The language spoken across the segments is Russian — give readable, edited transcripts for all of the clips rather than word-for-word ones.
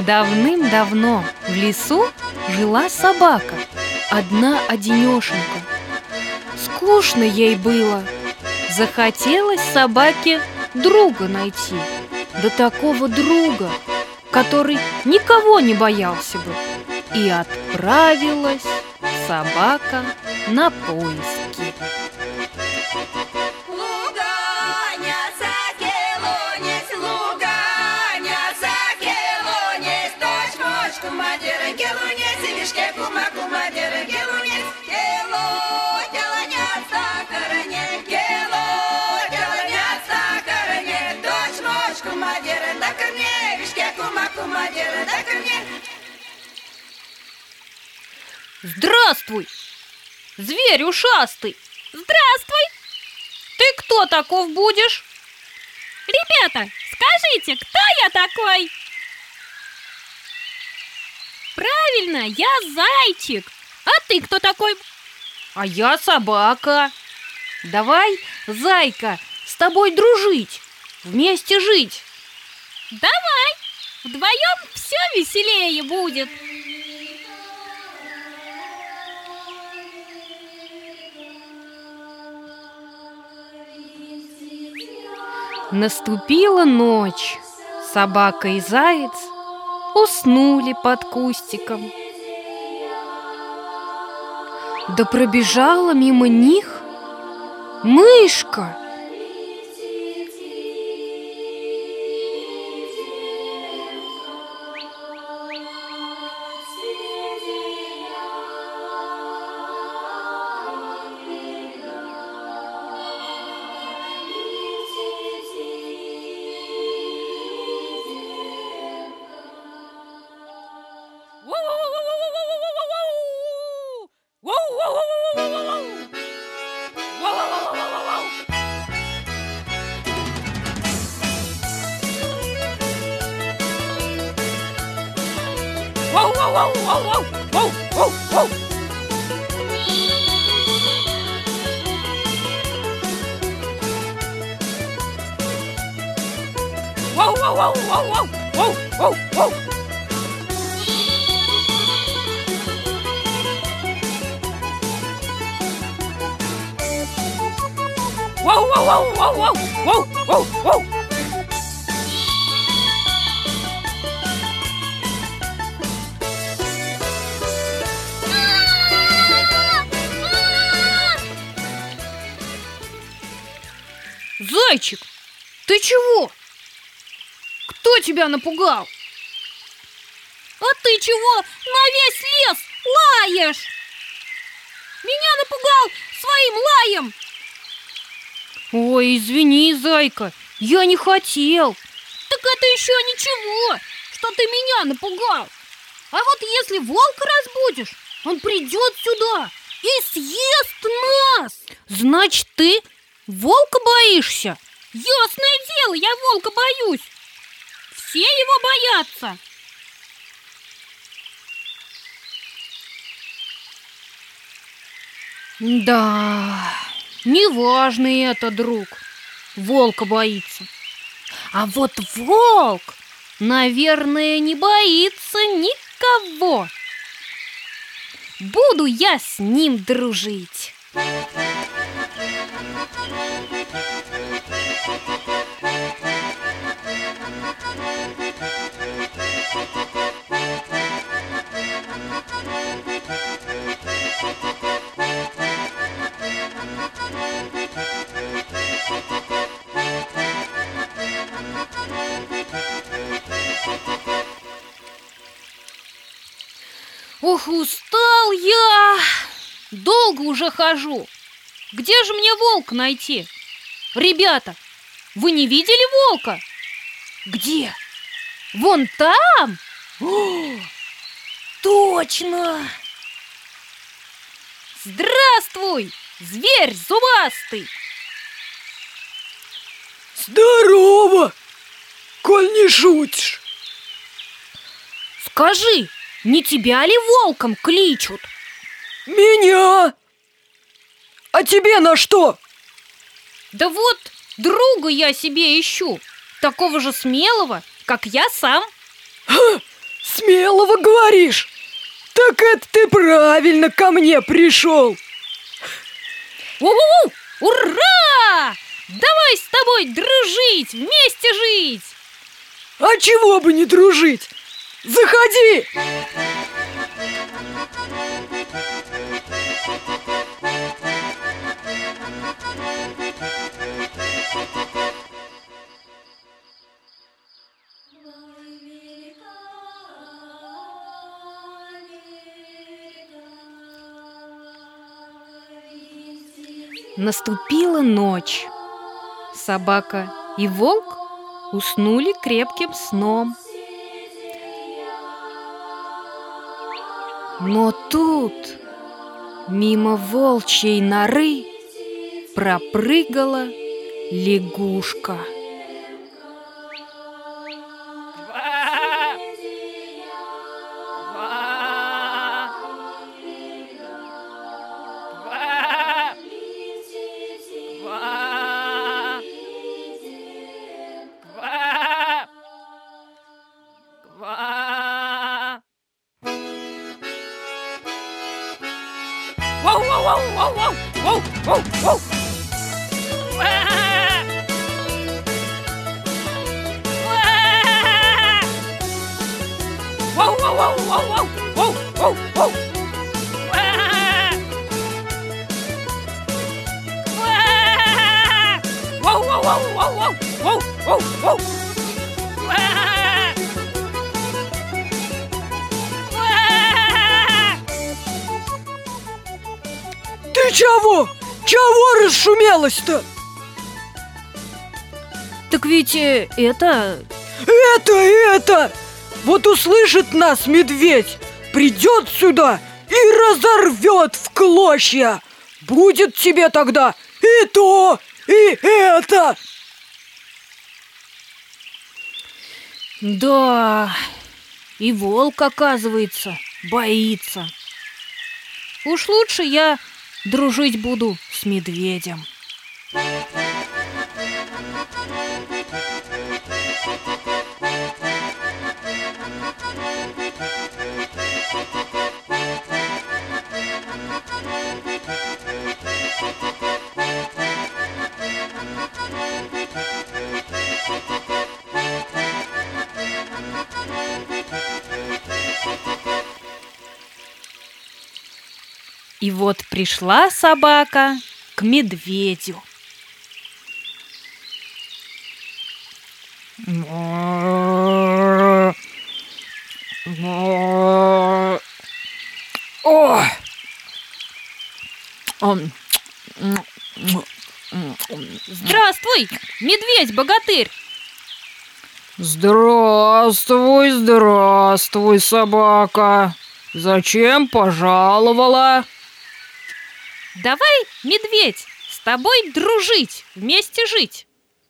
Давным-давно в лесу жила собака, одна-одинешенька. Скучно ей было. Захотелось собаке друга найти. Да такого друга, который никого не боялся бы. И отправилась собака на поиски. Здравствуй, зверь ушастый! Здравствуй! Ты кто таков будешь? Ребята, скажите, кто я такой? Правильно, я зайчик. А ты кто такой? А я собака. Давай, зайка, с тобой дружить, вместе жить. Давай, вдвоем все веселее будет. Наступила ночь. Собака и заяц уснули под кустиком. Да пробежала мимо них мышка. Зайчик, ты чего? Кто тебя напугал? А ты чего на весь лес лаешь? Меня напугал своим лаем. Ой, извини, зайка, я не хотел. Так это еще ничего, что ты меня напугал. А вот если волка разбудишь, он придет сюда и съест нас. Значит, ты волка боишься? Ясное дело, я волка боюсь. Все его боятся. Да, неважный это друг. Волка боится. А вот волк, наверное, не боится никого. Буду я с ним дружить. Ох, устал я! Долго уже хожу. Где же мне волка найти? Ребята, вы не видели волка? Где? Вон там? О, точно! Здравствуй, зверь зубастый! Здорово, коль не шутишь. Скажи, не тебя ли волком кличут? Меня? А тебе на что? Да вот, друга я себе ищу, такого же смелого, как я сам. Ха, Смелого говоришь? Так это ты правильно ко мне пришел. У-у-у! Ура! Давай с тобой дружить, вместе жить! А чего бы не дружить? Заходи! Наступила ночь. Собака и волк уснули крепким сном. Но тут мимо волчьей норы пропрыгала лягушка. Ты чего? Чего расшумелась-то? Так ведь это... Это! Вот услышит нас медведь, придет сюда и разорвет в клочья. Будет тебе тогда и то, и это. Да, и волк, оказывается, боится. Уж лучше я дружить буду с медведем. И вот пришла собака к медведю. О! Здравствуй, медведь-богатырь! Здравствуй, здравствуй, собака. Зачем пожаловала? Давай, медведь, с тобой дружить, вместе жить.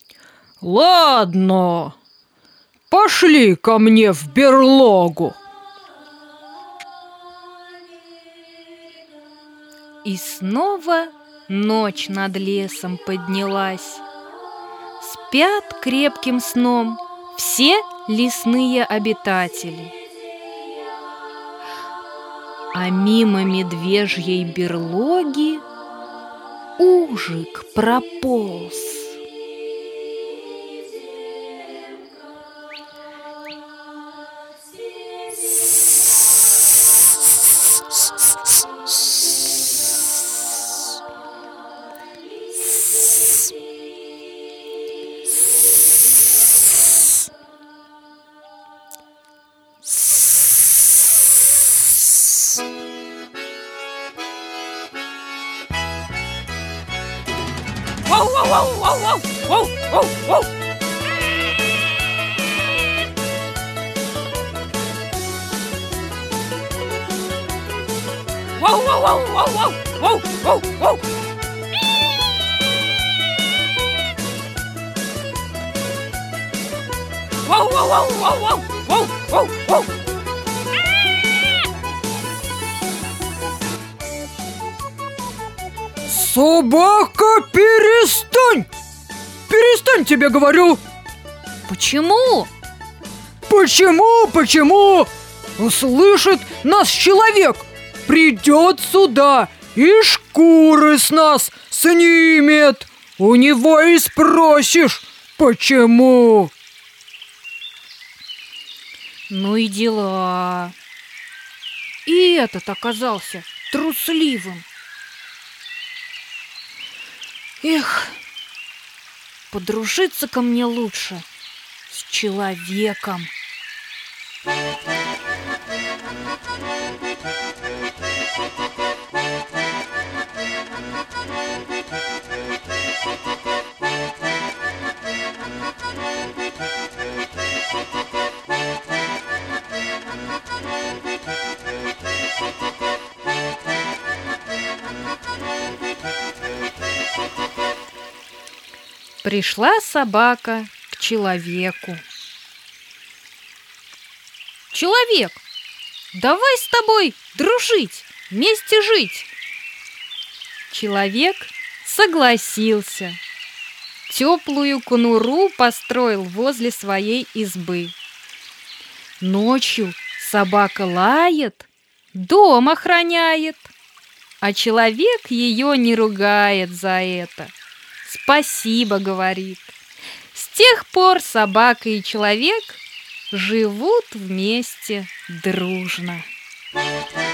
Ладно, пошли ко мне в берлогу. И снова ночь над лесом поднялась. Спят крепким сном все лесные обитатели. А мимо медвежьей берлоги ужик прополз. Собака, перестань! Перестань, тебе говорю! Почему? Почему? услышит нас человек, придет сюда и шкуры с нас снимет. У него и спросишь, почему. Ну и дела. И этот оказался трусливым. Эх, подружиться ко мне лучше с человеком. Пришла собака к человеку. Человек, давай с тобой дружить, вместе жить. Человек согласился. Теплую конуру построил возле своей избы. Ночью собака лает, дом охраняет, а человек ее не ругает за это. Спасибо, говорит. С тех пор собака и человек живут вместе дружно.